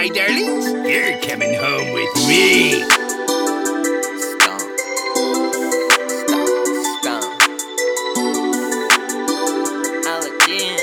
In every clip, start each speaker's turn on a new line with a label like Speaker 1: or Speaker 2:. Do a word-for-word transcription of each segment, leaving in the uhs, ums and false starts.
Speaker 1: my darlings, you're coming home with me.
Speaker 2: Stomp, stomp, stomp. Аладдин.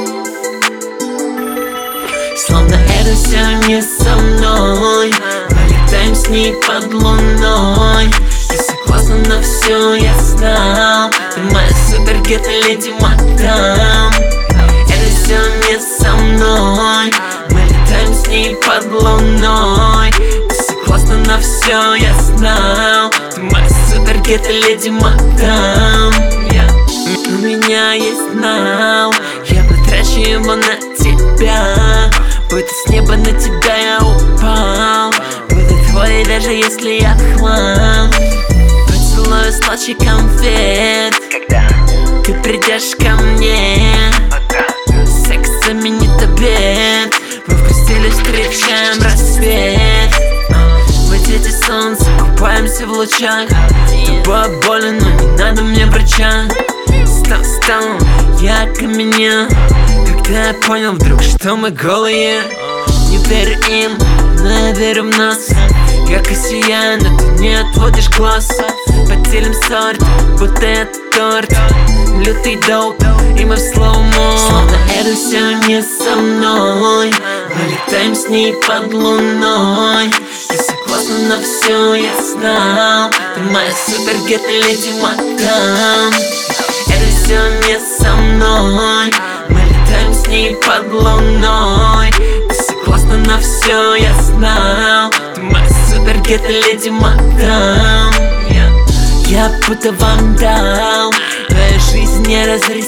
Speaker 3: Словно это все не со мной, мы летаем с ней под луной. Ты согласна на все, я знал. Ты моя супергета, леди мадам. Это все не со мной, мы летаем с ней под луной. Ты согласна на все, я знал. Ты моя супергета, леди мадам. yeah. У меня есть нау, я потрачу его на тебя. Будто с неба на тебя я упал. Буду твой, даже если я хлам. Поцелую слаще конфет,
Speaker 2: Когда?
Speaker 3: ты придешь ко мне. Секс заменит обед. Мы в постели встречаем рассвет. Мы дети солнца, купаемся в лучах. Тобой больно, но не надо мне врача. Стал, стал, я окаменел, когда я понял вдруг, что мы голые. Не верю им, но я верю в нас. Ярко сияю, но ты не отводишь глаз. Поделим сорт, будто это торт. Лютый доп, и мы в слоумо. Словно это все не со мной, мы летаем с ней под луной. Ты согласна на все, я знал. Ты моя супергета, леди мадам. Это все не со мной, мы летаем с ней под луной. Ты согласна на все, я знал. Ты моя супергета, леди мадам. yeah. Я будто вандал, твою жизнь не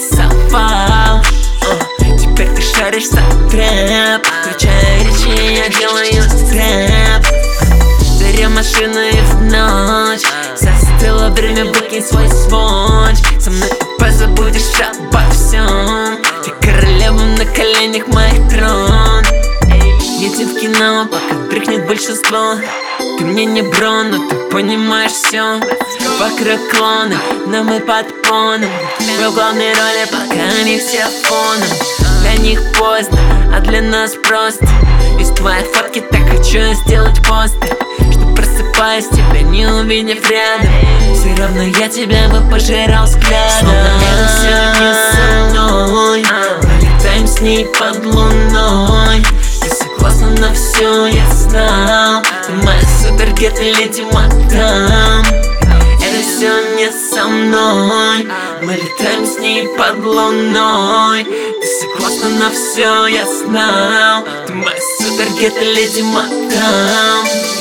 Speaker 3: разрисовал. uh, Теперь ты шаришься трэп. Включая речи, я делаю трэп. Берем машину и в ночь застыло время, выкинь свой сводч. Со мной ты позабудешь обо всем. Ты королева на коленях, моих трон. Едем в кино, пока дрыхнет большинство. Ты мне не бро, но ты понимаешь все. Вокруг клоны, но мы под поном. Мы в главной роли, пока они все фоном. Для них поздно, а для нас просто. Из твоей фотки так хочу сделать постер, что просыпаюсь, тебя не увидев рядом. Все равно я тебя бы пожирал взглядом. Словно это все не со мной, мы летаем с ней под луной. Ты согласна на все, я знал. Ты моя супергета, леди мадам. Это все не со мной, мы летаем с ней под луной. Ты согласна на все, я знал. Ты моя супергета, леди мадам.